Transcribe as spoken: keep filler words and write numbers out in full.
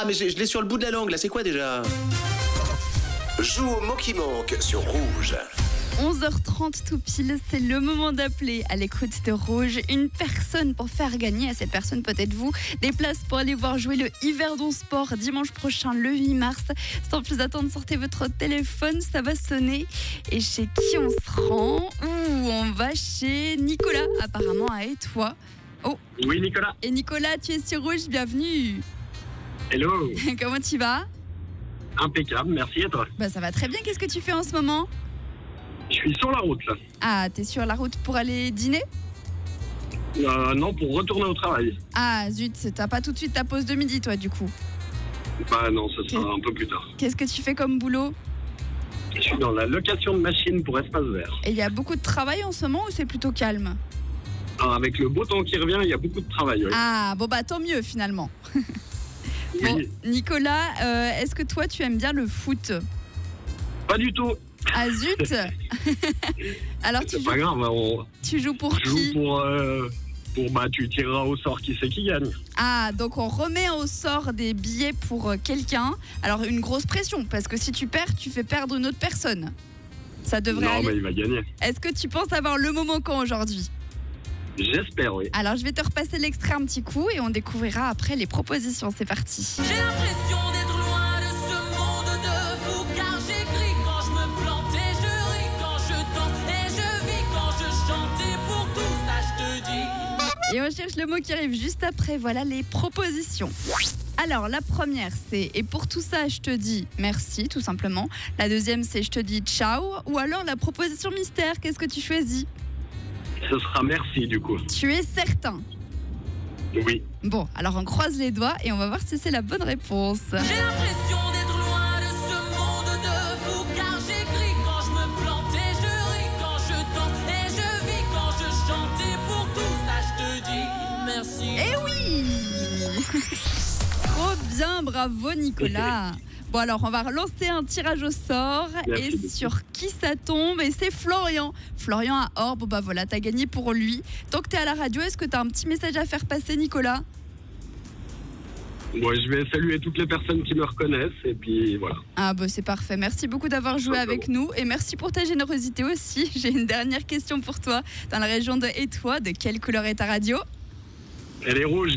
mais je, je l'ai sur le bout de la langue, là, c'est quoi déjà? Joue au mot qui manque sur Rouge. onze heures trente tout pile, c'est le moment d'appeler à l'écoute de Rouge une personne pour faire gagner à cette personne, peut-être vous, des places pour aller voir jouer le Yverdon Sport dimanche prochain, le huit mars. Sans plus attendre, sortez votre téléphone, ça va sonner. Et chez qui on se rend? Ouh, on va chez Nicolas, apparemment à Étoile. Oh. Oui, Nicolas. Et Nicolas, tu es sur Rouge, bienvenue. Hello. Comment tu vas? Impeccable, merci et toi? Bah ça va très bien, qu'est-ce que tu fais en ce moment? Je suis sur la route là. Ah, t'es sur la route pour aller dîner? Euh, non, pour retourner au travail. Ah zut, t'as pas tout de suite ta pause de midi toi du coup? Bah non, ce sera un peu plus tard. Qu'est-ce que tu fais comme boulot? Je suis dans la location de machines pour espace vert. Et il y a beaucoup de travail en ce moment ou c'est plutôt calme? Alors, avec le beau temps qui revient, il y a beaucoup de travail. Oui. Ah bon bah tant mieux finalement. Oui. Bon, Nicolas, euh, est-ce que toi tu aimes bien le foot? Pas du tout. Ah zut. Alors tu C'est joues, pas grave, on tu joues pour joue qui? pour, euh, pour bah tu tireras au sort qui c'est qui gagne. Ah donc on remet au sort des billets pour euh, quelqu'un. Alors une grosse pression parce que si tu perds, tu fais perdre une autre personne. Ça devrait Non, aller. bah il va gagner. Est-ce que tu penses avoir le moment quand aujourd'hui? J'espère, oui. Alors je vais te repasser l'extrait un petit coup et on découvrira après les propositions. C'est parti. J'ai l'impression d'être loin de ce monde de fou, car j'écris quand je me plante et je ris quand je danse et je vis quand je chante, et pour tout ça je te dis. Et on cherche le mot qui arrive juste après. Voilà les propositions. Alors la première c'est et pour tout ça je te dis merci tout simplement. La deuxième c'est je te dis ciao. Ou alors la proposition mystère, qu'est-ce que tu choisis? Ce sera merci du coup. Tu es certain? Oui. Bon alors on croise les doigts et on va voir si c'est la bonne réponse. J'ai l'impression d'être loin de ce monde de fou, car j'écris quand je me plante et je ris quand je danse et je vis quand je chante, et pour tout ça je te dis merci. Eh oui. Trop bien, bravo Nicolas. Bon alors on va relancer un tirage au sort. Merci et beaucoup. sur qui ça tombe? Et c'est Florian. Florian à Orbe, bon bah voilà, t'as gagné pour lui. Tant que t'es à la radio, est-ce que t'as un petit message à faire passer Nicolas? Bon, je vais saluer toutes les personnes qui me reconnaissent et puis voilà. Ah bah c'est parfait, merci beaucoup d'avoir joué avec nous. Et merci pour ta générosité aussi. J'ai une dernière question pour toi. Dans la région de Étoile, de quelle couleur est ta radio? Elle est rouge.